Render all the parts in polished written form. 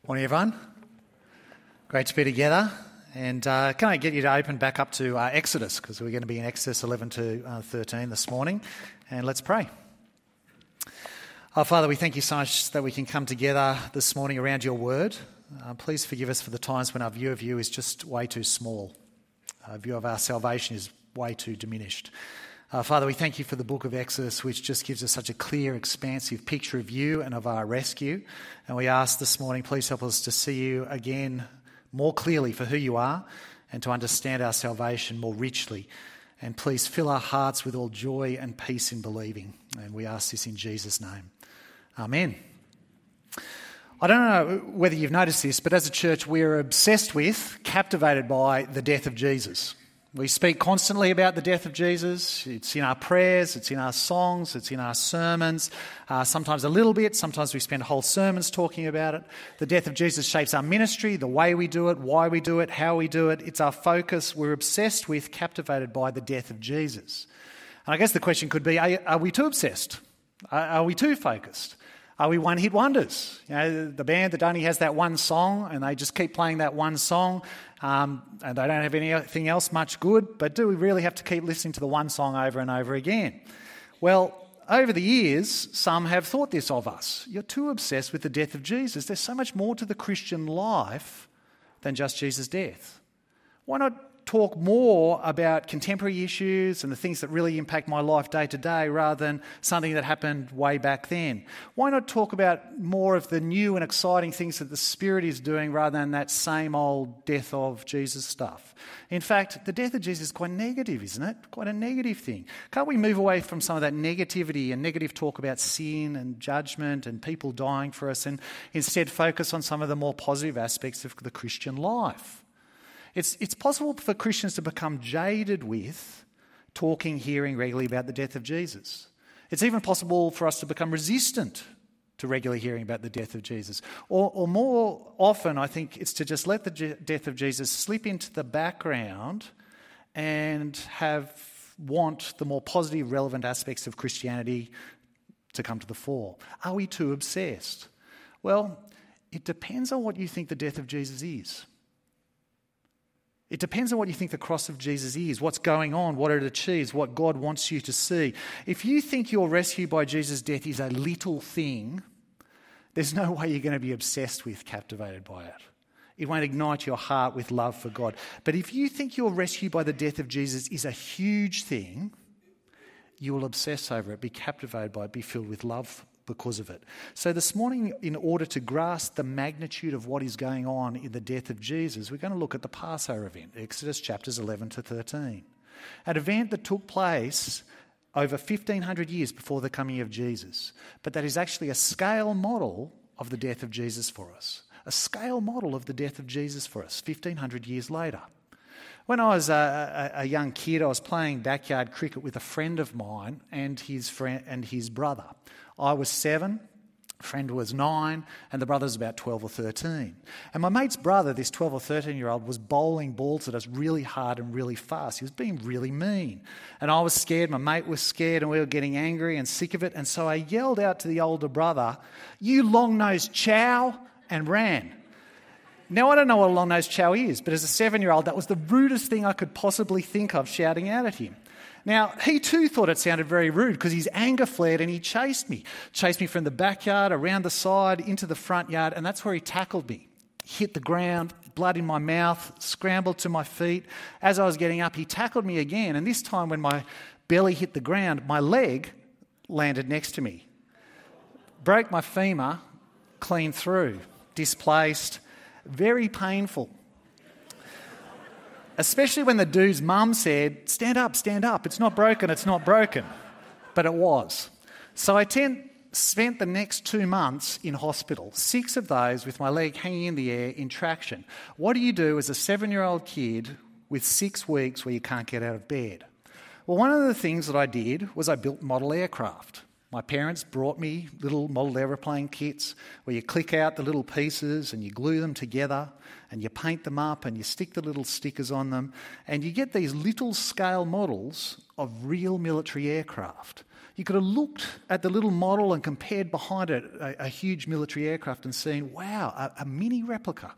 Morning, everyone. Great to be together. And can I get you to open back up to Exodus, because we're going to be in Exodus 11 to 13 this morning. And let's pray. Our Father, we thank you so much that we can come together this morning around your word. Please forgive us for the times when our view of you is just way too small. Our view of our salvation is way too diminished. Father, we thank you for the book of Exodus, which just gives us such a clear, expansive picture of you and of our rescue. And we ask this morning, please help us to see you again more clearly for who you are and to understand our salvation more richly. And please fill our hearts with all joy and peace in believing. And we ask this in Jesus' name. Amen. I don't know whether you've noticed this, but as a church, we're obsessed with, captivated by the death of Jesus. We speak constantly about the death of Jesus. It's in our prayers, it's in our songs, it's in our sermons, sometimes a little bit, sometimes we spend whole sermons talking about it. The death of Jesus shapes our ministry, the way we do it, why we do it, how we do it. It's our focus. We're obsessed with, captivated by the death of Jesus. And I guess the question could be, are we too obsessed? Are we too focused? Are we one-hit wonders? You know, the band that only has that one song and they just keep playing that one song and they don't have anything else much good, but do we really have to keep listening to the one song over and over again? Well, over the years, some have thought this of us. You're too obsessed with the death of Jesus. There's so much more to the Christian life than just Jesus' death. Why not talk more about contemporary issues and the things that really impact my life day to day rather than something that happened way back then? Why not talk about more of the new and exciting things that the Spirit is doing rather than that same old death of Jesus stuff? In fact, the death of Jesus is quite negative, isn't it? Quite a negative thing. Can't we move away from some of that negativity and negative talk about sin and judgment and people dying for us and instead focus on some of the more positive aspects of the Christian life? It's possible for Christians to become jaded with talking, hearing regularly about the death of Jesus. It's even possible for us to become resistant to regularly hearing about the death of Jesus. Or more often, I think, it's to just let the death of Jesus slip into the background and want the more positive, relevant aspects of Christianity to come to the fore. Are we too obsessed? Well, it depends on what you think the death of Jesus is. It depends on what you think the cross of Jesus is, what's going on, what it achieves, what God wants you to see. If you think your rescue by Jesus' death is a little thing, there's no way you're going to be obsessed with, captivated by it. It won't ignite your heart with love for God. But if you think your rescue by the death of Jesus is a huge thing, you will obsess over it, be captivated by it, be filled with love because of it. So this morning, in order to grasp the magnitude of what is going on in the death of Jesus, we're going to look at the Passover event, Exodus chapters 11 to 13. An event that took place over 1,500 years before the coming of Jesus. But that is actually a scale model of the death of Jesus for us. A scale model of the death of Jesus for us, 1,500 years later. When I was a young kid, I was playing backyard cricket with a friend of mine and his brother. I was 7, a friend was 9, and the brother's about 12 or 13. And my mate's brother, this 12 or 13-year-old, was bowling balls at us really hard and really fast. He was being really mean. And I was scared, my mate was scared, and we were getting angry and sick of it. And so I yelled out to the older brother, "You long-nosed chow," and ran. Now, I don't know what a long-nosed chow is, but as a 7-year-old, that was the rudest thing I could possibly think of shouting out at him. Now, he too thought it sounded very rude because his anger flared and he chased me. Chased me from the backyard, around the side, into the front yard, and that's where he tackled me. Hit the ground, blood in my mouth, scrambled to my feet. As I was getting up, he tackled me again, and this time when my belly hit the ground, my leg landed next to me. Broke my femur clean through, displaced, very painful. Especially when the dude's mum said, stand up, it's not broken. But it was. So I spent the next 2 months in hospital, 6 of those with my leg hanging in the air in traction. What do you do as a 7-year-old kid with 6 weeks where you can't get out of bed? Well, one of the things that I did was I built model aircraft. My parents brought me little model aeroplane kits where you click out the little pieces and you glue them together and you paint them up and you stick the little stickers on them and you get these little scale models of real military aircraft. You could have looked at the little model and compared behind it a huge military aircraft and seen, wow, a mini replica.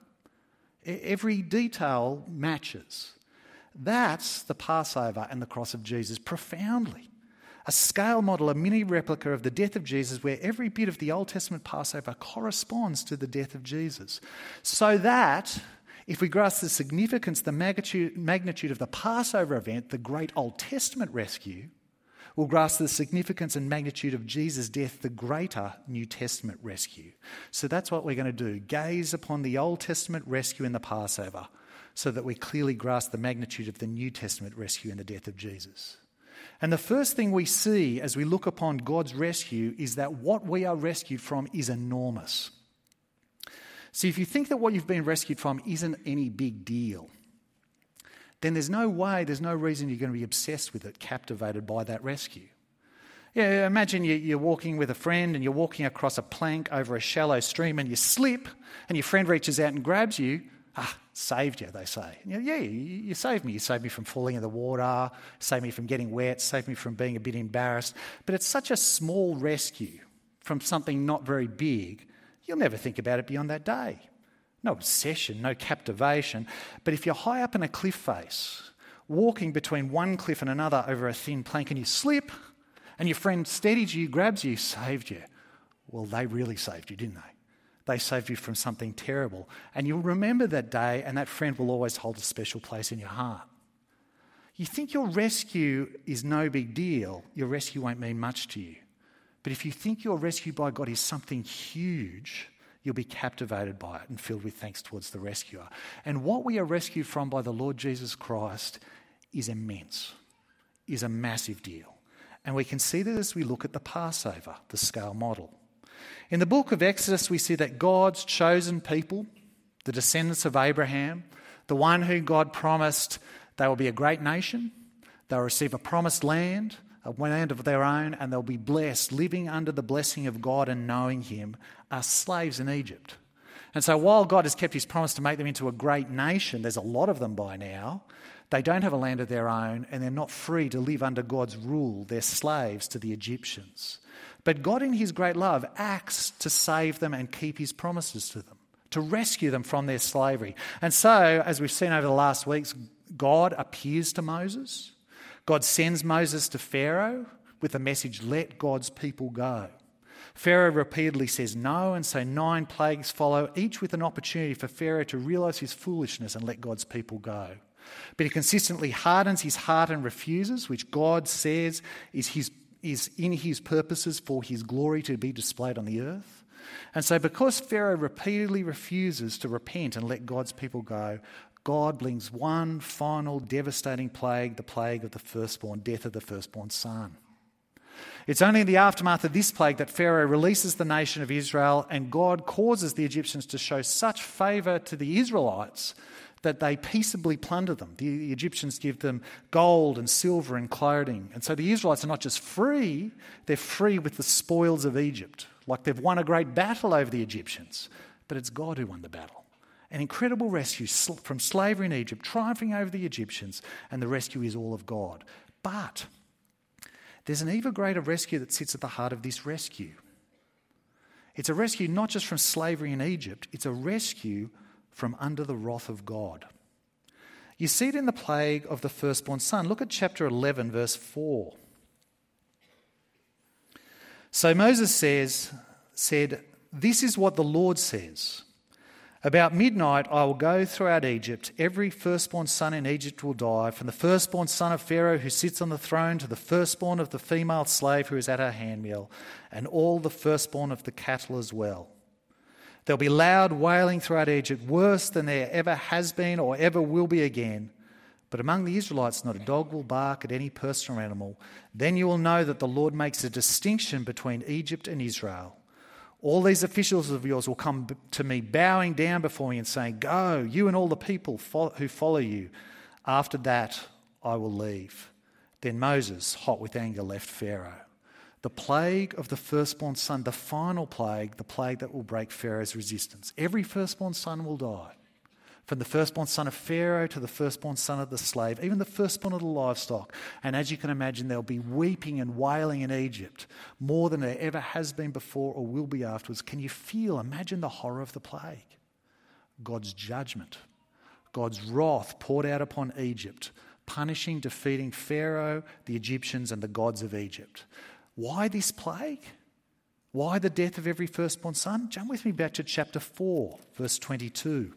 Every detail matches. That's the Passover and the cross of Jesus profoundly. A scale model, a mini replica of the death of Jesus, where every bit of the Old Testament Passover corresponds to the death of Jesus. So that, if we grasp the significance, the magnitude of the Passover event, the great Old Testament rescue, we'll grasp the significance and magnitude of Jesus' death, the greater New Testament rescue. So that's what we're going to do. Gaze upon the Old Testament rescue in the Passover so that we clearly grasp the magnitude of the New Testament rescue in the death of Jesus. And the first thing we see as we look upon God's rescue is that what we are rescued from is enormous. See, if you think that what you've been rescued from isn't any big deal, then there's no reason you're going to be obsessed with it, captivated by that rescue. Yeah, imagine you're walking with a friend and you're walking across a plank over a shallow stream and you slip and your friend reaches out and grabs you. Saved you, they say. Yeah, you saved me. You saved me from falling in the water, saved me from getting wet, saved me from being a bit embarrassed. But it's such a small rescue from something not very big, you'll never think about it beyond that day. No obsession, no captivation. But if you're high up in a cliff face, walking between one cliff and another over a thin plank and you slip and your friend steadies you, grabs you, saved you. Well, they really saved you, didn't they? They saved you from something terrible. And you'll remember that day and that friend will always hold a special place in your heart. You think your rescue is no big deal, your rescue won't mean much to you. But if you think your rescue by God is something huge, you'll be captivated by it and filled with thanks towards the rescuer. And what we are rescued from by the Lord Jesus Christ is immense, is a massive deal. And we can see that as we look at the Passover, the scale model. In the book of Exodus, we see that God's chosen people, the descendants of Abraham, the one who God promised they will be a great nation, they'll receive a promised land, a land of their own, and they'll be blessed, living under the blessing of God and knowing Him, are slaves in Egypt. And so while God has kept His promise to make them into a great nation, there's a lot of them by now, they don't have a land of their own and they're not free to live under God's rule. They're slaves to the Egyptians. But God in His great love acts to save them and keep His promises to them, to rescue them from their slavery. And so, as we've seen over the last weeks, God appears to Moses. God sends Moses to Pharaoh with the message, let God's people go. Pharaoh repeatedly says no, and so 9 plagues follow, each with an opportunity for Pharaoh to realise his foolishness and let God's people go. But he consistently hardens his heart and refuses, which God says is in His purposes for His glory to be displayed on the earth. And so because Pharaoh repeatedly refuses to repent and let God's people go, God brings one final devastating plague, the plague of the firstborn, death of the firstborn son. It's only in the aftermath of this plague that Pharaoh releases the nation of Israel and God causes the Egyptians to show such favour to the Israelites that they peaceably plunder them. The Egyptians give them gold and silver and clothing. And so the Israelites are not just free, they're free with the spoils of Egypt. Like they've won a great battle over the Egyptians. But it's God who won the battle. An incredible rescue from slavery in Egypt, triumphing over the Egyptians, and the rescue is all of God. But there's an even greater rescue that sits at the heart of this rescue. It's a rescue not just from slavery in Egypt, it's a rescue from under the wrath of God. You see it in the plague of the firstborn son. Look at chapter 11, verse 4. So Moses said, "This is what the Lord says. About midnight I will go throughout Egypt. Every firstborn son in Egypt will die, from the firstborn son of Pharaoh who sits on the throne to the firstborn of the female slave who is at her handmill, and all the firstborn of the cattle as well. There'll be loud wailing throughout Egypt, worse than there ever has been or ever will be again. But among the Israelites not a dog will bark at any person or animal. Then you will know that the Lord makes a distinction between Egypt and Israel. All these officials of yours will come to me, bowing down before me and saying, 'Go, you and all the people who follow you. After that I will leave.' Then Moses, hot with anger, left Pharaoh. The plague of the firstborn son, the final plague, the plague that will break Pharaoh's resistance. Every firstborn son will die. From the firstborn son of Pharaoh to the firstborn son of the slave, even the firstborn of the livestock. And as you can imagine, there'll be weeping and wailing in Egypt, more than there ever has been before or will be afterwards. Can you imagine the horror of the plague? God's judgment, God's wrath poured out upon Egypt, punishing, defeating Pharaoh, the Egyptians and the gods of Egypt. Why this plague? Why the death of every firstborn son? Jump with me back to chapter 4, verse 22.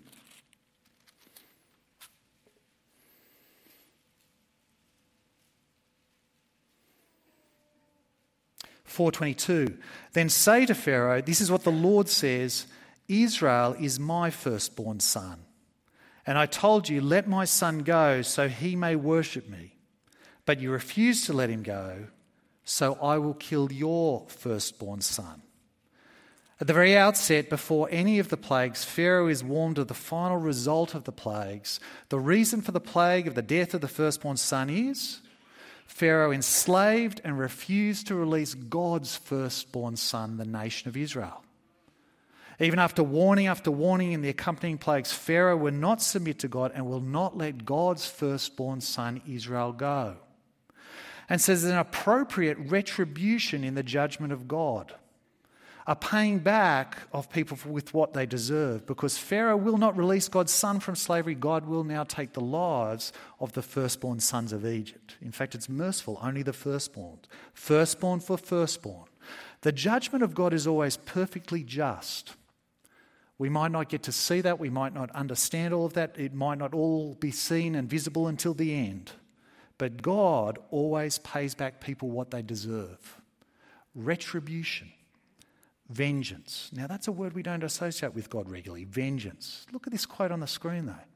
Then say to Pharaoh, this is what the Lord says, Israel is my firstborn son. And I told you, let my son go so he may worship me. But you refused to let him go, so I will kill your firstborn son. At the very outset, before any of the plagues, Pharaoh is warned of the final result of the plagues. The reason for the plague of the death of the firstborn son is Pharaoh enslaved and refused to release God's firstborn son, the nation of Israel. Even after warning in the accompanying plagues, Pharaoh will not submit to God and will not let God's firstborn son Israel go. And says there's an appropriate retribution in the judgment of God, a paying back of people with what they deserve, because Pharaoh will not release God's son from slavery. God will now take the lives of the firstborn sons of Egypt. In fact, it's merciful, only the firstborn. Firstborn for firstborn. The judgment of God is always perfectly just. We might not get to see that. We might not understand all of that. It might not all be seen and visible until the end. But God always pays back people what they deserve. Retribution. Vengeance. Now that's a word we don't associate with God regularly. Vengeance. Look at this quote on the screen though.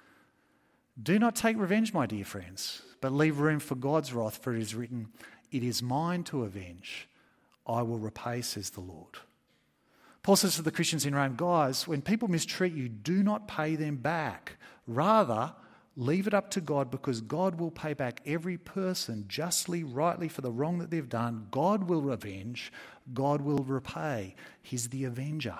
Do not take revenge, my dear friends, but leave room for God's wrath, for it is written, it is mine to avenge. I will repay, says the Lord. Paul says to the Christians in Rome, guys, when people mistreat you, do not pay them back. Rather, leave it up to God, because God will pay back every person justly, rightly for the wrong that they've done. God will revenge. God will repay. He's the avenger.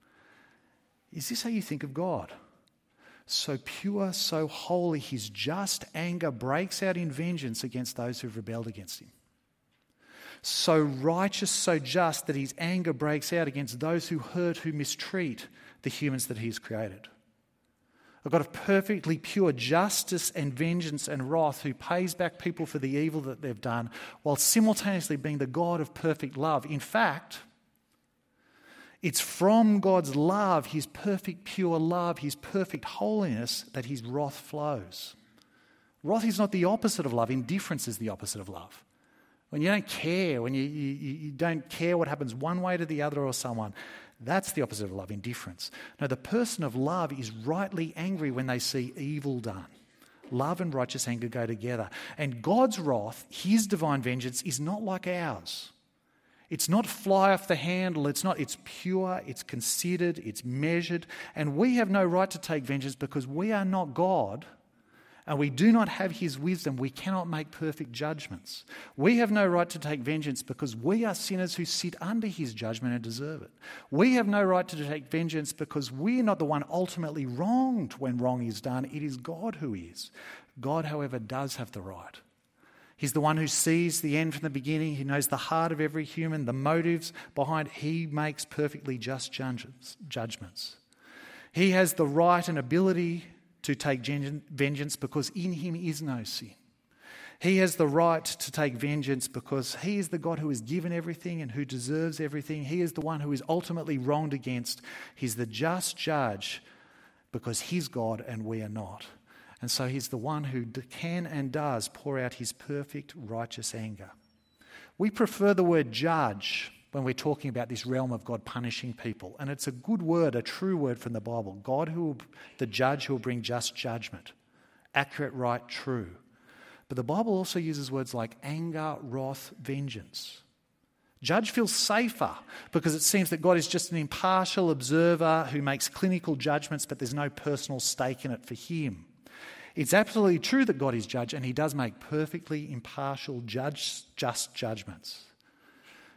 Is this how you think of God? So pure, so holy, his just anger breaks out in vengeance against those who've rebelled against him. So righteous, so just that his anger breaks out against those who hurt, who mistreat the humans that he's created. A God of perfectly pure justice and vengeance and wrath, who pays back people for the evil that they've done, while simultaneously being the God of perfect love. In fact, it's from God's love, his perfect pure love, his perfect holiness, that his wrath flows. Wrath is not the opposite of love. Indifference is the opposite of love. When you don't care, when you don't care what happens one way to the other or someone, that's the opposite of love, indifference. No, the person of love is rightly angry when they see evil done. Love and righteous anger go together. And God's wrath, his divine vengeance, is not like ours. It's not fly off the handle. It's pure, it's considered, it's measured. And we have no right to take vengeance because we are not God. And we do not have his wisdom. We cannot make perfect judgments. We have no right to take vengeance because we are sinners who sit under his judgment and deserve it. We have no right to take vengeance because we're not the one ultimately wronged when wrong is done. It is God who is. God, however, does have the right. He's the one who sees the end from the beginning. He knows the heart of every human, the motives behind. He makes perfectly just judgments. He has the right and ability to take vengeance because in him is no sin. He has the right to take vengeance because he is the God who has given everything and who deserves everything. He is the one who is ultimately wronged against. He's the just judge because he's God and we are not. And so he's the one who can and does pour out his perfect righteous anger. We prefer the word judge when we're talking about this realm of God punishing people. And it's a good word, a true word from the Bible. God, the judge who will bring just judgment. Accurate, right, true. But the Bible also uses words like anger, wrath, vengeance. Judge feels safer because it seems that God is just an impartial observer who makes clinical judgments, but there's no personal stake in it for him. It's absolutely true that God is judge, and he does make perfectly impartial, just judgments.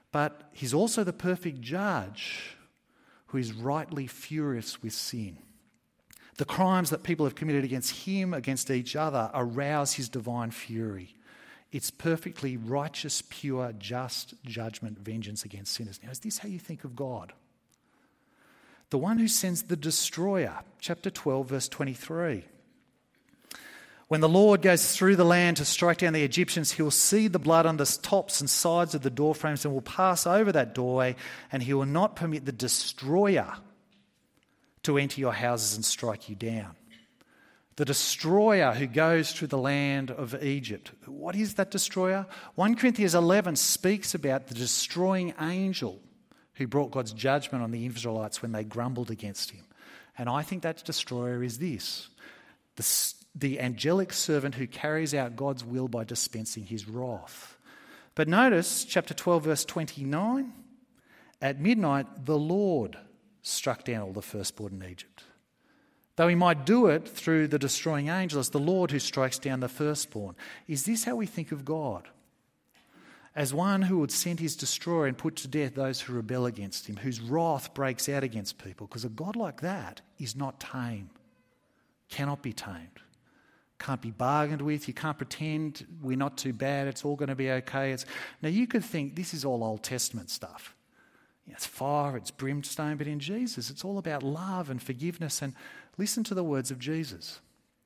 But he's also the perfect judge who is rightly furious with sin. The crimes that people have committed against him, against each other, arouse his divine fury. It's perfectly righteous, pure, just judgment, vengeance against sinners. Now, is this how you think of God? The one who sends the destroyer, chapter 12, verse 23. When the Lord goes through the land to strike down the Egyptians, he'll see the blood on the tops and sides of the doorframes and will pass over that doorway, and he will not permit the destroyer to enter your houses and strike you down. The destroyer who goes through the land of Egypt. What is that destroyer? 1 Corinthians 11 speaks about the destroying angel who brought God's judgment on the Israelites when they grumbled against him. And I think that destroyer is this: the angelic servant who carries out God's will by dispensing his wrath. But notice, chapter 12, verse 29, at midnight, the Lord struck down all the firstborn in Egypt. Though he might do it through the destroying angel, it's the Lord who strikes down the firstborn. Is this how we think of God? As one who would send his destroyer and put to death those who rebel against him, whose wrath breaks out against people? Because a God like that is not tame, cannot be tamed, can't be bargained with. You can't pretend we're not too bad, it's all going to be okay. Now you could think this is all Old Testament stuff. It's fire, it's brimstone, but in Jesus it's all about love and forgiveness. And listen to the words of Jesus.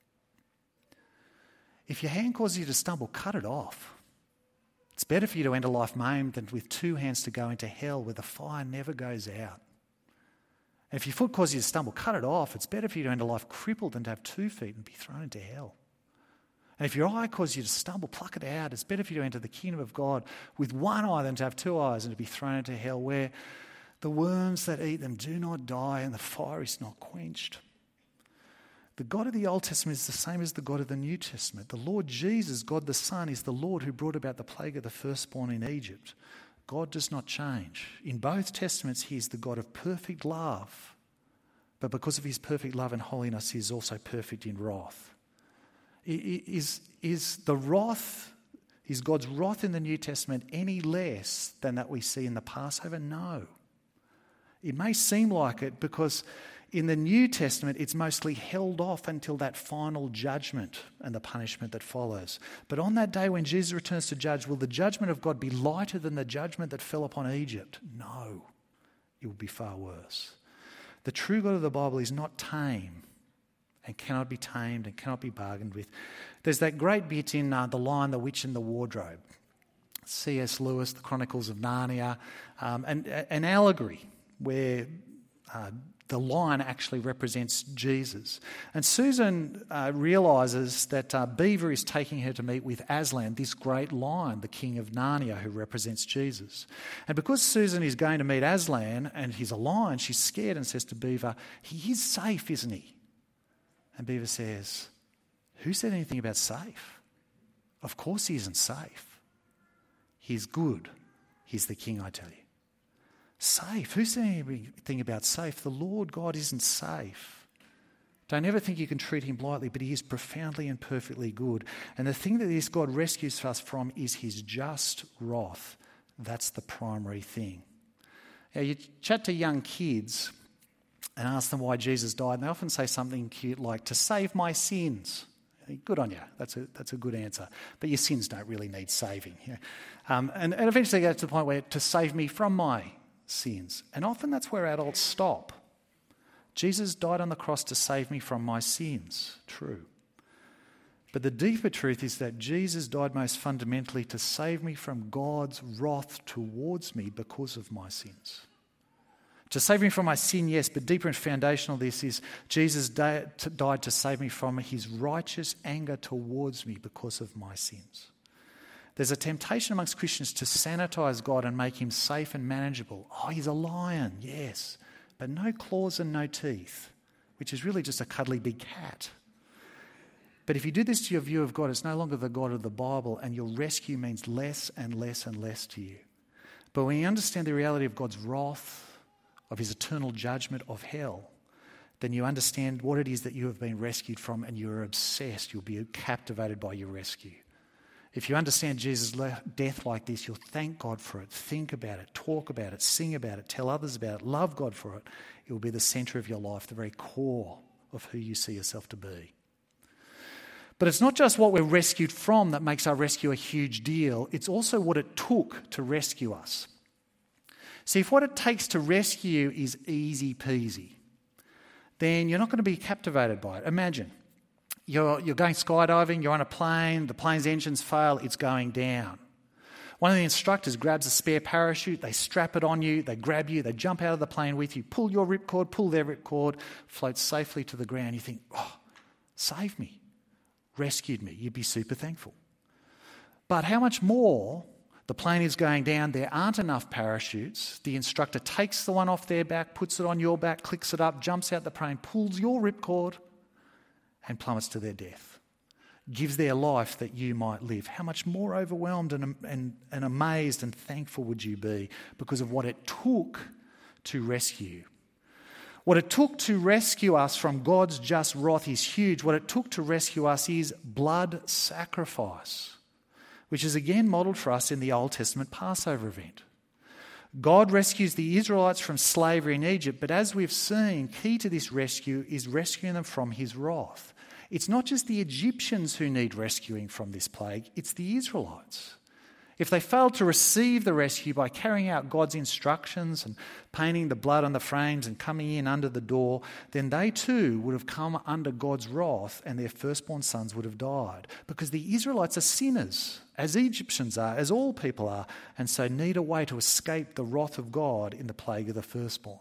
If your hand causes you to stumble, cut it off. It's better for you to enter life maimed than with 2 hands to go into hell where the fire never goes out. And if your foot causes you to stumble, cut it off. It's better for you to enter life crippled than to have 2 feet and be thrown into hell. And if your eye causes you to stumble, pluck it out. It's better for you to enter the kingdom of God with 1 eye than to have 2 eyes and to be thrown into hell where the worms that eat them do not die and the fire is not quenched. The God of the Old Testament is the same as the God of the New Testament. The Lord Jesus, God the Son, is the Lord who brought about the plague of the firstborn in Egypt. God does not change. In both Testaments, he is the God of perfect love, but because of his perfect love and holiness, he is also perfect in wrath. Is God's wrath in the New Testament any less than that we see in the Passover? No. It may seem like it because in the New Testament it's mostly held off until that final judgment and the punishment that follows. But on that day when Jesus returns to judge, will the judgment of God be lighter than the judgment that fell upon Egypt? No. It will be far worse. The true God of the Bible is not tame and cannot be tamed and cannot be bargained with. There's that great bit in The Lion, the Witch and the Wardrobe. C.S. Lewis, The Chronicles of Narnia, an allegory where the lion actually represents Jesus. And Susan realises that Beaver is taking her to meet with Aslan, this great lion, the king of Narnia, who represents Jesus. And because Susan is going to meet Aslan and he's a lion, she's scared and says to Beaver, "He is safe, isn't he?" And Beaver says, "Who said anything about safe? Of course he isn't safe. He's good. He's the king, I tell you." Safe? Who said anything about safe? The Lord God isn't safe. Don't ever think you can treat him lightly, but he is profoundly and perfectly good. And the thing that this God rescues us from is his just wrath. That's the primary thing. Now, you chat to young kids and ask them why Jesus died, and they often say something cute like, "To save my sins." Good on you. That's a good answer. But your sins don't really need saving. And eventually they get to the point where, "To save me from my sins." And often that's where adults stop. Jesus died on the cross to save me from my sins. True. But the deeper truth is that Jesus died most fundamentally to save me from God's wrath towards me because of my sins. To save me from my sin, yes, but deeper and foundational this is Jesus died to save me from his righteous anger towards me because of my sins. There's a temptation amongst Christians to sanitize God and make him safe and manageable. Oh, he's a lion, yes, but no claws and no teeth, which is really just a cuddly big cat. But if you do this to your view of God, it's no longer the God of the Bible, and your rescue means less and less and less to you. But when you understand the reality of God's wrath, of his eternal judgment, of hell, then you understand what it is that you have been rescued from, and you're obsessed. You'll be captivated by your rescue. If you understand Jesus' death like this, you'll thank God for it, think about it, talk about it, sing about it, tell others about it, love God for it. It will be the centre of your life, the very core of who you see yourself to be. But it's not just what we're rescued from that makes our rescue a huge deal. It's also what it took to rescue us. See, if what it takes to rescue is easy peasy, then you're not going to be captivated by it. Imagine you're going skydiving, you're on a plane, the plane's engines fail, it's going down. One of the instructors grabs a spare parachute, they strap it on you, they grab you, they jump out of the plane with you, pull your ripcord, pull their ripcord, float safely to the ground. You think, oh, saved me, rescued me. You'd be super thankful. But how much more? The plane is going down, there aren't enough parachutes. The instructor takes the one off their back, puts it on your back, clicks it up, jumps out the plane, pulls your ripcord and plummets to their death. Gives their life that you might live. How much more overwhelmed and amazed and thankful would you be because of what it took to rescue? What it took to rescue us from God's just wrath is huge. What it took to rescue us is blood sacrifice, which is again modelled for us in the Old Testament Passover event. God rescues the Israelites from slavery in Egypt, but as we've seen, key to this rescue is rescuing them from his wrath. It's not just the Egyptians who need rescuing from this plague, it's the Israelites. If they failed to receive the rescue by carrying out God's instructions and painting the blood on the frames and coming in under the door, then they too would have come under God's wrath and their firstborn sons would have died. Because the Israelites are sinners, as Egyptians are, as all people are, and so need a way to escape the wrath of God in the plague of the firstborn.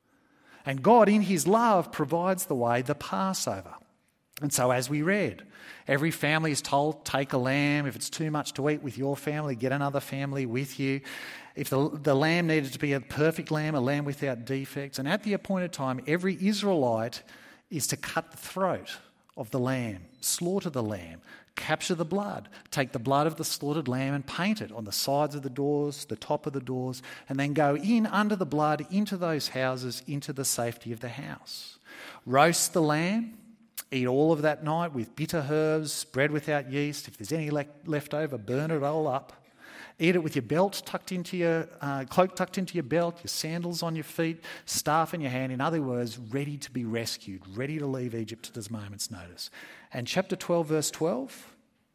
And God, in his love, provides the way, the Passover. And so as we read, every family is told, take a lamb. If it's too much to eat with your family, get another family with you. If the lamb needed to be a perfect lamb, a lamb without defects. And at the appointed time, every Israelite is to cut the throat of the lamb, slaughter the lamb, capture the blood, take the blood of the slaughtered lamb and paint it on the sides of the doors, the top of the doors, and then go in under the blood into those houses, into the safety of the house. Roast the lamb. Eat all of that night with bitter herbs, bread without yeast. If there's any left over, burn it all up. Eat it with your belt tucked into your cloak tucked into your belt, your sandals on your feet, staff in your hand. In other words, ready to be rescued, ready to leave Egypt at a moment's notice. And chapter 12, verse 12.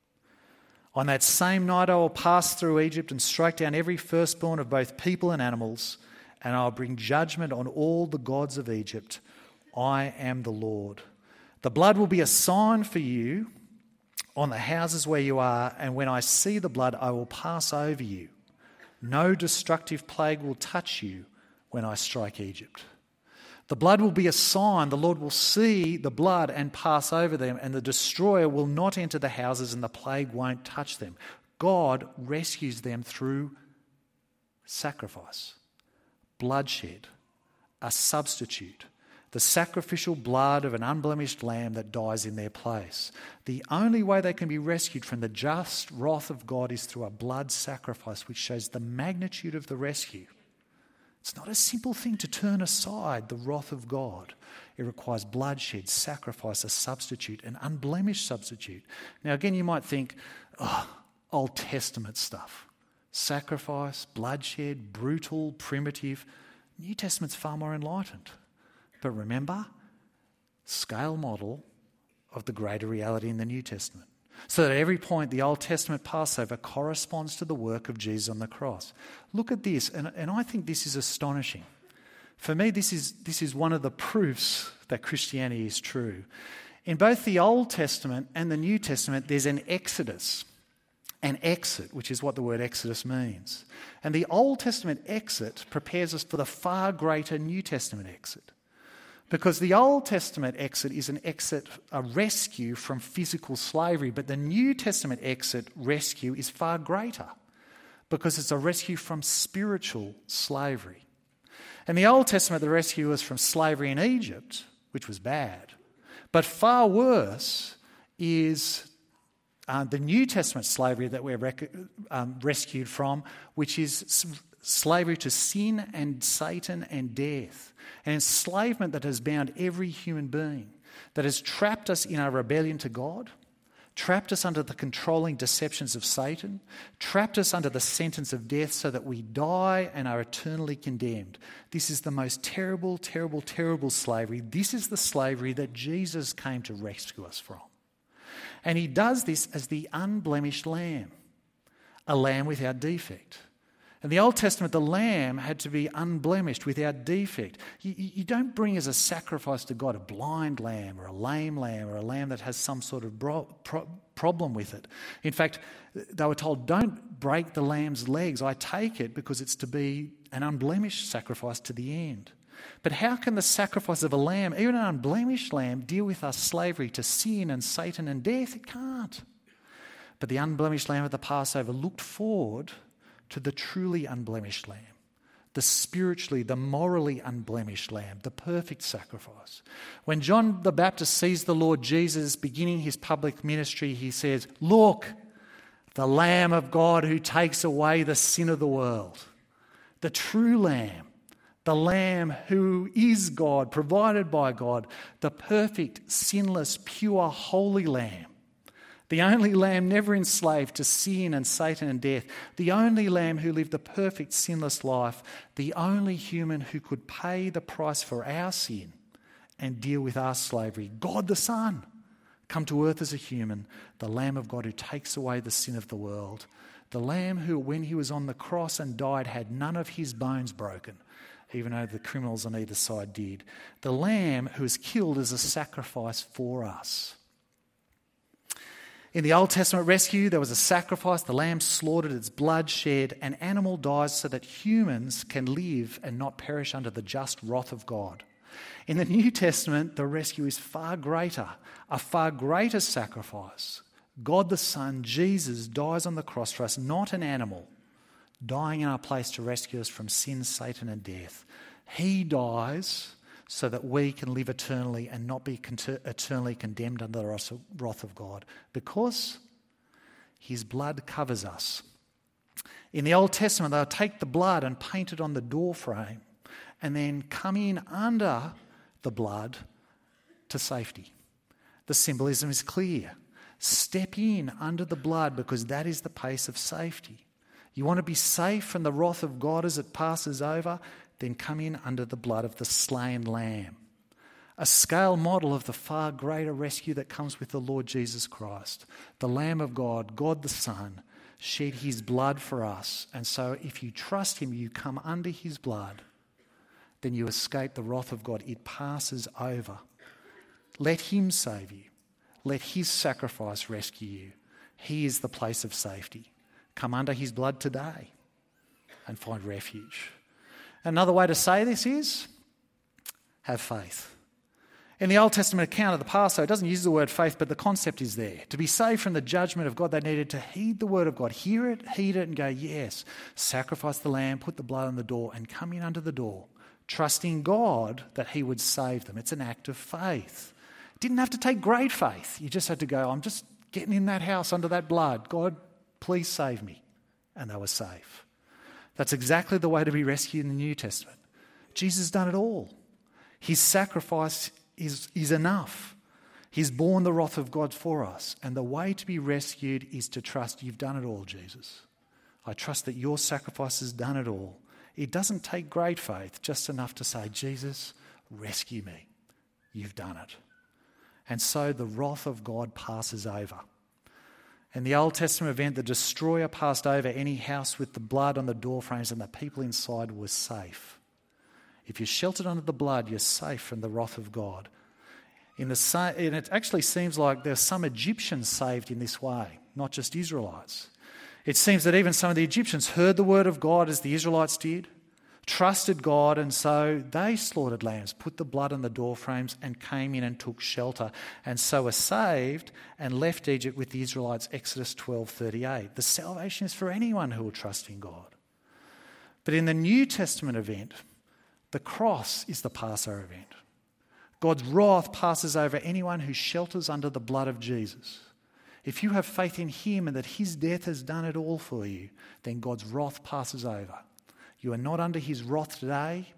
On that same night I will pass through Egypt and strike down every firstborn of both people and animals, and I will bring judgment on all the gods of Egypt. I am the Lord. The blood will be a sign for you on the houses where you are, and when I see the blood, I will pass over you. No destructive plague will touch you when I strike Egypt. The blood will be a sign. The Lord will see the blood and pass over them, and the destroyer will not enter the houses, and the plague won't touch them. God rescues them through sacrifice, bloodshed, a substitute. The sacrificial blood of an unblemished lamb that dies in their place. The only way they can be rescued from the just wrath of God is through a blood sacrifice, which shows the magnitude of the rescue. It's not a simple thing to turn aside the wrath of God. It requires bloodshed, sacrifice, a substitute, an unblemished substitute. Now again, you might think, Old Testament stuff. Sacrifice, bloodshed, brutal, primitive. New Testament's far more enlightened. But remember, scale model of the greater reality in the New Testament. So that at every point, the Old Testament Passover corresponds to the work of Jesus on the cross. Look at this, and I think this is astonishing. For me, this is one of the proofs that Christianity is true. In both the Old Testament and the New Testament, there's an exodus, an exit, which is what the word exodus means. And the Old Testament exit prepares us for the far greater New Testament exit. Because the Old Testament exit is an exit, a rescue from physical slavery, but the New Testament exit rescue is far greater because it's a rescue from spiritual slavery. In the Old Testament, the rescue was from slavery in Egypt, which was bad. But far worse is the New Testament slavery that we're rescued from, which is slavery to sin and Satan and death. An enslavement that has bound every human being, that has trapped us in our rebellion to God, trapped us under the controlling deceptions of Satan, trapped us under the sentence of death so that we die and are eternally condemned. This is the most terrible, terrible, terrible slavery. This is the slavery that Jesus came to rescue us from. And he does this as the unblemished lamb, a lamb without defect. In the Old Testament, the lamb had to be unblemished, without defect. You don't bring as a sacrifice to God a blind lamb or a lame lamb or a lamb that has some sort of problem with it. In fact, they were told, don't break the lamb's legs. I take it because it's to be an unblemished sacrifice to the end. But how can the sacrifice of a lamb, even an unblemished lamb, deal with our slavery to sin and Satan and death? It can't. But the unblemished lamb of the Passover looked forward to the truly unblemished lamb, the spiritually, the morally unblemished lamb, the perfect sacrifice. When John the Baptist sees the Lord Jesus beginning his public ministry, he says, "Look, the Lamb of God who takes away the sin of the world." The true Lamb, the Lamb who is God, provided by God, the perfect, sinless, pure, holy Lamb. The only lamb never enslaved to sin and Satan and death. The only lamb who lived a perfect, sinless life. The only human who could pay the price for our sin and deal with our slavery. God the Son, come to earth as a human. The Lamb of God who takes away the sin of the world. The Lamb who, when he was on the cross and died, had none of his bones broken, even though the criminals on either side did. The Lamb who was killed as a sacrifice for us. In the Old Testament rescue, there was a sacrifice, the lamb slaughtered, its blood shed, an animal dies so that humans can live and not perish under the just wrath of God. In the New Testament, the rescue is far greater, a far greater sacrifice. God the Son, Jesus, dies on the cross for us, not an animal, dying in our place to rescue us from sin, Satan and death. He dies so that we can live eternally and not be eternally condemned under the wrath of God, because his blood covers us. In the Old Testament, they'll take the blood and paint it on the doorframe and then come in under the blood to safety. The symbolism is clear. Step in under the blood because that is the place of safety. You want to be safe from the wrath of God as it passes over? Then come in under the blood of the slain lamb. A scale model of the far greater rescue that comes with the Lord Jesus Christ. The Lamb of God, God the Son, shed his blood for us. And so if you trust him, you come under his blood, then you escape the wrath of God. It passes over. Let him save you. Let his sacrifice rescue you. He is the place of safety. Come under his blood today and find refuge. Another way to say this is, have faith. In the Old Testament account of the Passover, it doesn't use the word faith, but the concept is there. To be saved from the judgment of God, they needed to heed the word of God, hear it, heed it, and go, yes, sacrifice the lamb, put the blood on the door, and come in under the door, trusting God that he would save them. It's an act of faith. It didn't have to take great faith. You just had to go, I'm just getting in that house under that blood. God, please save me. And they were safe. That's exactly the way to be rescued in the New Testament. Jesus has done it all. His sacrifice is enough. He's borne the wrath of God for us. And the way to be rescued is to trust, you've done it all, Jesus. I trust that your sacrifice has done it all. It doesn't take great faith, just enough to say, Jesus, rescue me. You've done it. And so the wrath of God passes over. In the Old Testament event, the destroyer passed over any house with the blood on the doorframes and the people inside were safe. If you're sheltered under the blood, you're safe from the wrath of God. And it actually seems like there's some Egyptians saved in this way, not just Israelites. It seems that even some of the Egyptians heard the word of God as the Israelites did, trusted God, and so they slaughtered lambs, put the blood on the doorframes and came in and took shelter, and so were saved and left Egypt with the Israelites, Exodus 12:38. The salvation is for anyone who will trust in God. But in the New Testament event, the cross is the Passover event. God's wrath passes over anyone who shelters under the blood of Jesus. If you have faith in him and that his death has done it all for you, then God's wrath passes over. You are not under his wrath today,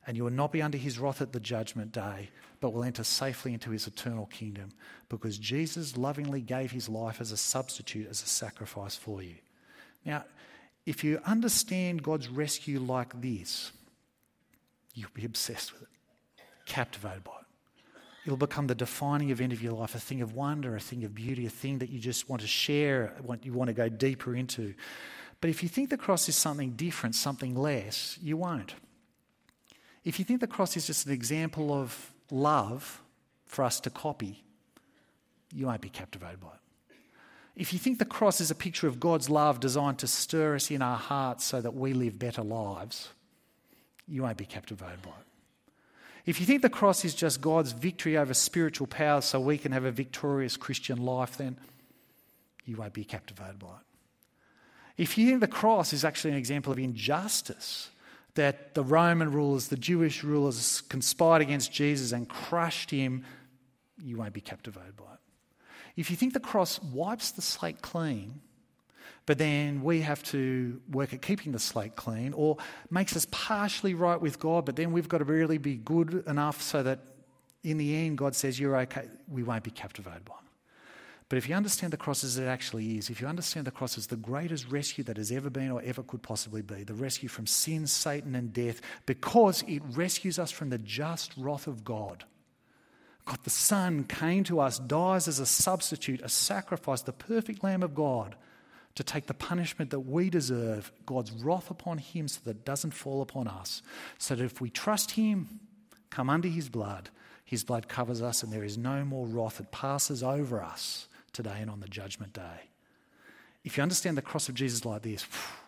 and you will not be under his wrath at the judgment day, but will enter safely into his eternal kingdom, because Jesus lovingly gave his life as a substitute, as a sacrifice for you. Now, if you understand God's rescue like this, you'll be obsessed with it, captivated by it. It'll become the defining event of your life, a thing of wonder, a thing of beauty, a thing that you just want to share, you want to go deeper into. But if you think the cross is something different, something less, you won't. If you think the cross is just an example of love for us to copy, you won't be captivated by it. If you think the cross is a picture of God's love designed to stir us in our hearts so that we live better lives, you won't be captivated by it. If you think the cross is just God's victory over spiritual powers so we can have a victorious Christian life, then you won't be captivated by it. If you think the cross is actually an example of injustice, that the Roman rulers, the Jewish rulers conspired against Jesus and crushed him, you won't be captivated by it. If you think the cross wipes the slate clean, but then we have to work at keeping the slate clean, or makes us partially right with God, but then we've got to really be good enough so that in the end God says you're okay, we won't be captivated by it. But if you understand the cross as it actually is, if you understand the cross as the greatest rescue that has ever been or ever could possibly be, the rescue from sin, Satan and death, because it rescues us from the just wrath of God. God the Son came to us, dies as a substitute, a sacrifice, the perfect Lamb of God, to take the punishment that we deserve, God's wrath upon him so that it doesn't fall upon us. So that if we trust him, come under his blood covers us and there is no more wrath that passes over us today and on the judgment day. If you understand the cross of Jesus like this,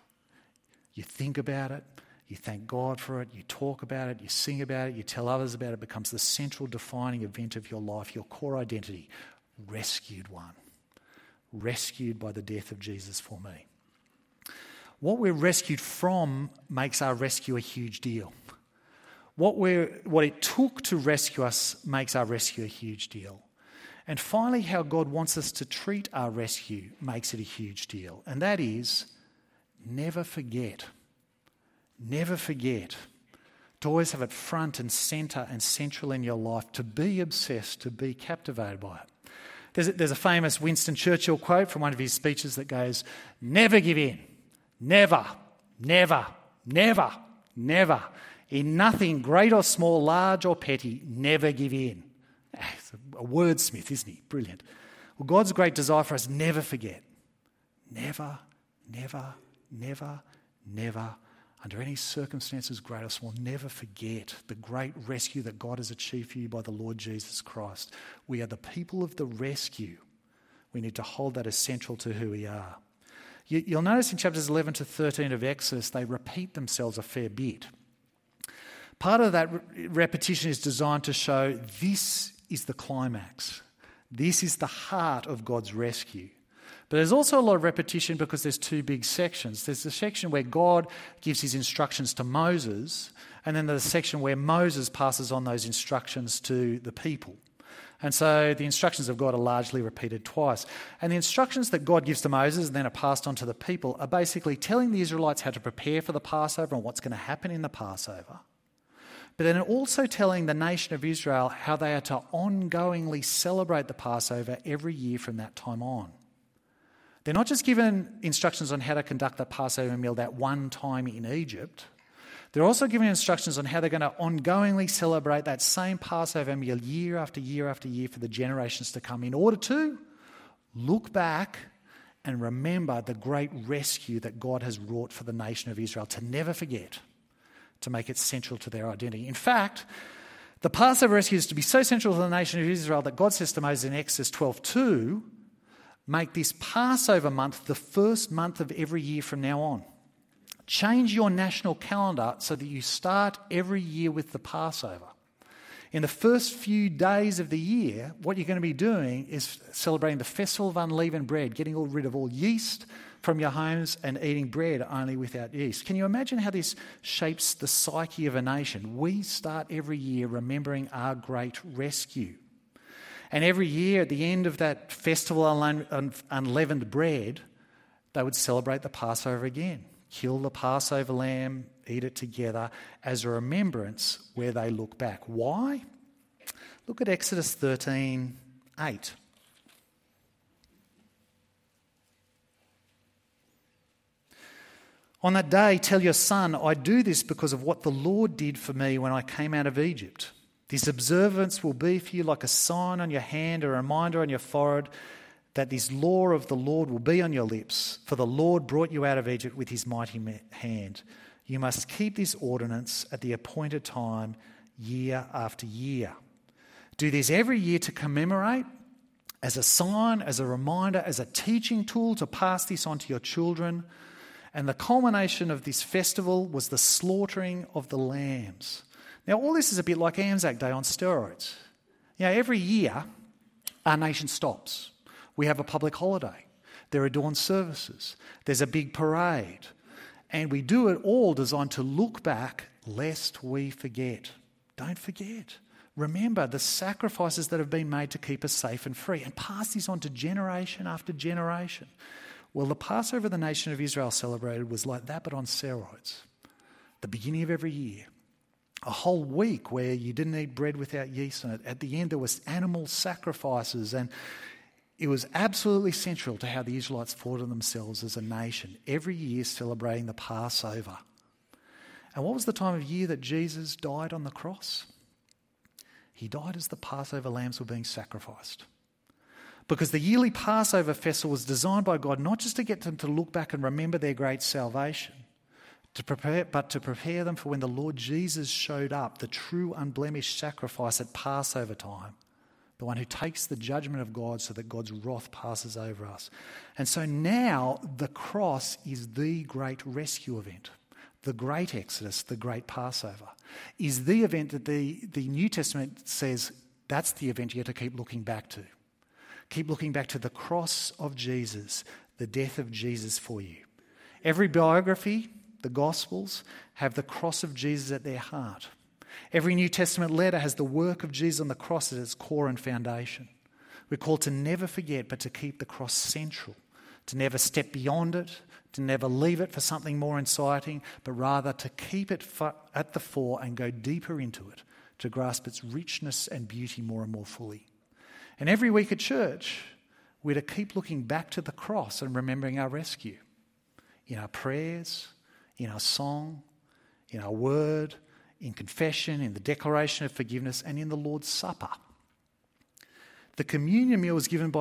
you think about it, you thank God for it, you talk about it, you sing about it, you tell others about it, it becomes the central defining event of your life, your core identity, rescued one. Rescued by the death of Jesus for me. What we're rescued from makes our rescue a huge deal. What it took to rescue us makes our rescue a huge deal. And finally, how God wants us to treat our rescue makes it a huge deal. And that is, never forget. Never forget. To always have it front and centre and central in your life, to be obsessed, to be captivated by it. There's a famous Winston Churchill quote from one of his speeches that goes, never give in. Never, never, never, never. In nothing, great or small, large or petty, never give in. He's a wordsmith, isn't he? Brilliant. Well, God's great desire for us, never forget. Never, never, never, never, under any circumstances, great or small, never forget the great rescue that God has achieved for you by the Lord Jesus Christ. We are the people of the rescue. We need to hold that as central to who we are. You'll notice in chapters 11 to 13 of Exodus, they repeat themselves a fair bit. Part of that repetition is designed to show this is the climax. This is the heart of God's rescue. But there's also a lot of repetition because there's two big sections. There's the section where God gives his instructions to Moses, and then there's the section where Moses passes on those instructions to the people. And so the instructions of God are largely repeated twice. And the instructions that God gives to Moses and then are passed on to the people are basically telling the Israelites how to prepare for the Passover and what's going to happen in the Passover. But then also telling the nation of Israel how they are to ongoingly celebrate the Passover every year from that time on. They're not just given instructions on how to conduct the Passover meal that one time in Egypt. They're also given instructions on how they're going to ongoingly celebrate that same Passover meal year after year after year for the generations to come in order to look back and remember the great rescue that God has wrought for the nation of Israel, to never forget, to make it central to their identity. In fact, the Passover rescue is to be so central to the nation of Israel that God says to Moses in Exodus 12:2, make this Passover month the first month of every year from now on. Change your national calendar so that you start every year with the Passover. In the first few days of the year, what you're going to be doing is celebrating the festival of unleavened bread, getting rid of all yeast from your homes and eating bread only without yeast. Can you imagine how this shapes the psyche of a nation? We start every year remembering our great rescue. And every year at the end of that festival of unleavened bread, they would celebrate the Passover again. kill the Passover lamb, eat it together as a remembrance where they look back. Why? Look at Exodus 13:8. On that day, tell your son, I do this because of what the Lord did for me when I came out of Egypt. This observance will be for you like a sign on your hand, a reminder on your forehead, that this law of the Lord will be on your lips. For the Lord brought you out of Egypt with his mighty hand. You must keep this ordinance at the appointed time, year after year. Do this every year to commemorate, as a sign, as a reminder, as a teaching tool to pass this on to your children. And the culmination of this festival was the slaughtering of the lambs. Now, all this is a bit like Anzac Day on steroids. Every year, our nation stops. We have a public holiday. There are dawn services. There's a big parade. And we do it all designed to look back lest we forget. Don't forget. Remember the sacrifices that have been made to keep us safe and free, and pass this on to generation after generation. Well, the Passover the nation of Israel celebrated was like that, but on steroids. The beginning of every year. A whole week where you didn't eat bread without yeast in it. At the end, there was animal sacrifices, and it was absolutely central to how the Israelites thought of themselves as a nation. Every year celebrating the Passover. And what was the time of year that Jesus died on the cross? He died as the Passover lambs were being sacrificed. Because the yearly Passover festival was designed by God not just to get them to look back and remember their great salvation, but to prepare them for when the Lord Jesus showed up, the true unblemished sacrifice at Passover time, the one who takes the judgment of God so that God's wrath passes over us. And so now the cross is the great rescue event. The great Exodus, the great Passover, is the event that the New Testament says that's the event you have to keep looking back to. Keep looking back to the cross of Jesus, the death of Jesus for you. Every biography, the Gospels, have the cross of Jesus at their heart. Every New Testament letter has the work of Jesus on the cross as its core and foundation. We're called to never forget, but to keep the cross central, to never step beyond it, to never leave it for something more inciting, but rather to keep it at the fore and go deeper into it, to grasp its richness and beauty more and more fully. And every week at church, we're to keep looking back to the cross and remembering our rescue in our prayers, in our song, in our word, in confession, in the declaration of forgiveness, and in the Lord's Supper. The communion meal was given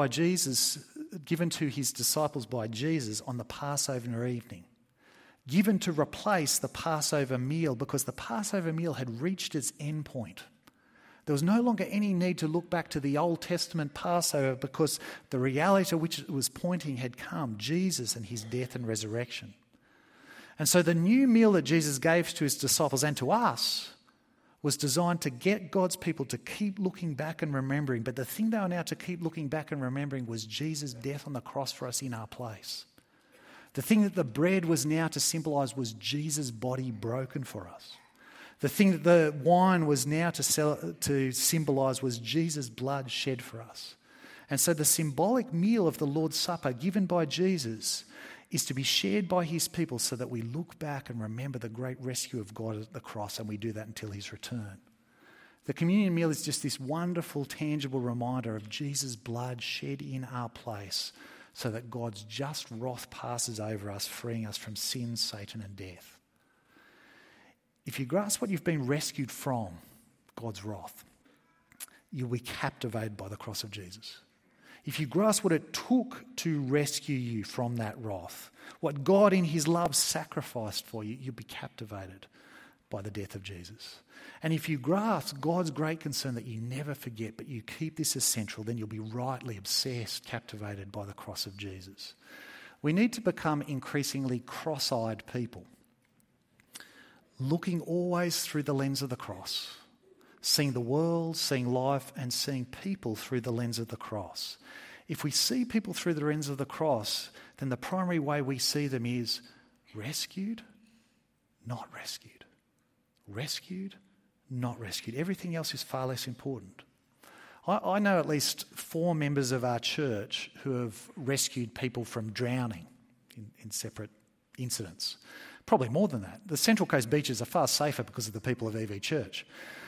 to his disciples by Jesus on the Passover evening, given to replace the Passover meal because the Passover meal had reached its end point. There was no longer any need to look back to the Old Testament Passover because the reality to which it was pointing had come, Jesus and his death and resurrection. And so the new meal that Jesus gave to his disciples and to us was designed to get God's people to keep looking back and remembering. But the thing they were now to keep looking back and remembering was Jesus' death on the cross for us in our place. The thing that the bread was now to symbolise was Jesus' body broken for us. The thing that the wine was now to symbolise was Jesus' blood shed for us. And so the symbolic meal of the Lord's Supper given by Jesus is to be shared by his people so that we look back and remember the great rescue of God at the cross, and we do that until his return. The communion meal is just this wonderful, tangible reminder of Jesus' blood shed in our place so that God's just wrath passes over us, freeing us from sin, Satan, and death. If you grasp what you've been rescued from, God's wrath, you'll be captivated by the cross of Jesus. If you grasp what it took to rescue you from that wrath, what God in his love sacrificed for you, you'll be captivated by the death of Jesus. And if you grasp God's great concern that you never forget, but you keep this as central, then you'll be rightly obsessed, captivated by the cross of Jesus. We need to become increasingly cross-eyed people, looking always through the lens of the cross, seeing the world, seeing life, and seeing people through the lens of the cross. If we see people through the lens of the cross, then the primary way we see them is rescued, not rescued. Rescued, not rescued. Everything else is far less important. I know at least 4 members of our church who have rescued people from drowning in separate incidents. Probably more than that. The Central Coast beaches are far safer because of the people of EV Church.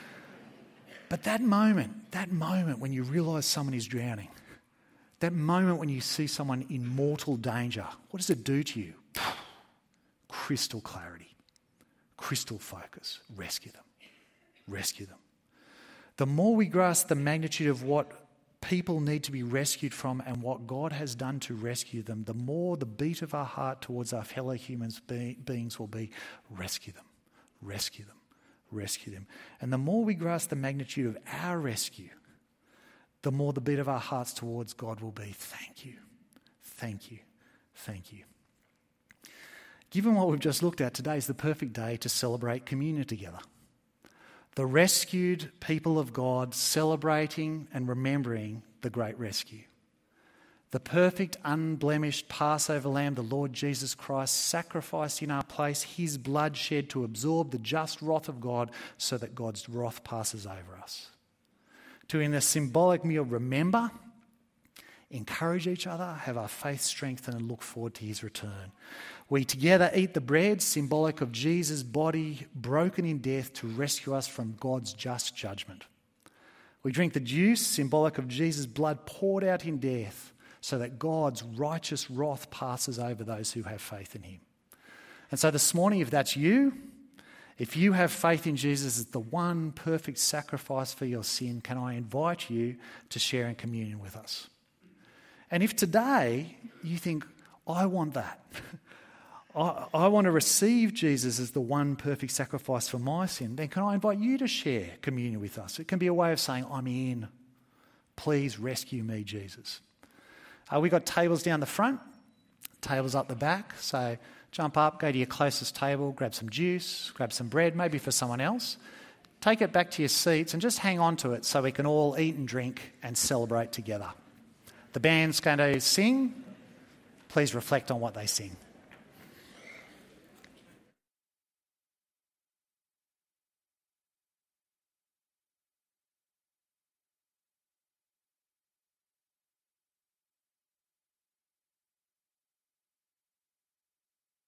But that moment when you realise someone is drowning, that moment when you see someone in mortal danger, what does it do to you? Crystal clarity, crystal focus. Rescue them. Rescue them. The more we grasp the magnitude of what people need to be rescued from and what God has done to rescue them, the more the beat of our heart towards our fellow beings will be, rescue them, rescue them, rescue them. And the more we grasp the magnitude of our rescue, the more the beat of our hearts towards God will be, thank you, thank you, thank you. Given what we've just looked at, today is the perfect day to celebrate communion together. The rescued people of God celebrating and remembering the great rescue. The perfect, unblemished Passover lamb, the Lord Jesus Christ, sacrificed in our place, his blood shed to absorb the just wrath of God so that God's wrath passes over us. To, in a symbolic meal, remember, encourage each other, have our faith strengthened and look forward to his return. We together eat the bread, symbolic of Jesus' body broken in death to rescue us from God's just judgment. We drink the juice, symbolic of Jesus' blood poured out in death so that God's righteous wrath passes over those who have faith in him. And so this morning, if that's you, if you have faith in Jesus as the one perfect sacrifice for your sin, can I invite you to share in communion with us? And if today you think, I want that, I want to receive Jesus as the one perfect sacrifice for my sin, then can I invite you to share communion with us? It can be a way of saying, I'm in. Please rescue me, Jesus. We've got tables down the front, tables up the back. So jump up, go to your closest table, grab some juice, grab some bread, maybe for someone else. Take it back to your seats and just hang on to it so we can all eat and drink and celebrate together. The band's going to sing. Please reflect on what they sing.